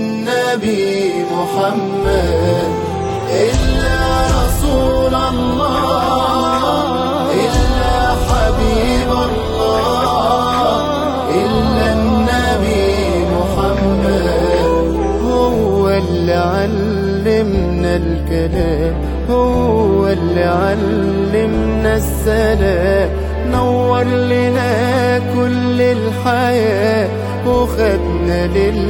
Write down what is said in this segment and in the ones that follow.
النبي محمد، إلا رسول الله، إلا حبيب الله، إلا النبي محمد. هو اللي علمنا الكلام، هو اللي علمنا السلام، نور لنا كل الحياة وخدنا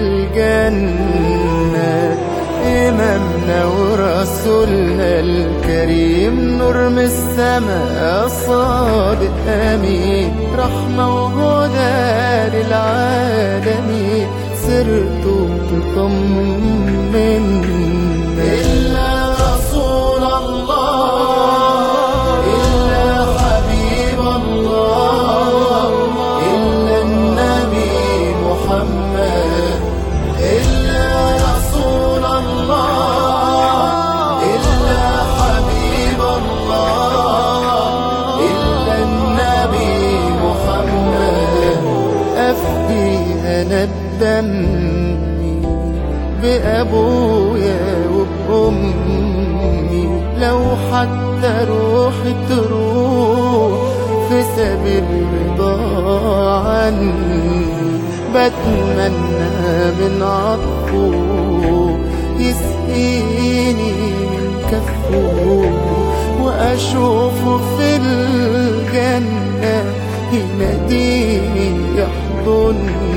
للجنة. إمامنا ورسولنا الكريم، نور من السماء صادق أمين، رحمة وهدى للعالمين، سرته تطمنا. إلا رسول الله، إلا حبيب الله، إلا النبي محمد، إلا رسول الله، إلا حبيب الله، إلا النبي محمد. أفدي أنا بدمي بأبويا وبأمي، لو حتى روحي تروح في سبيل رضا عني، بتمنى من عطفه يسقيني من كفه، وأشوفه في الجنة يناديني يحضني.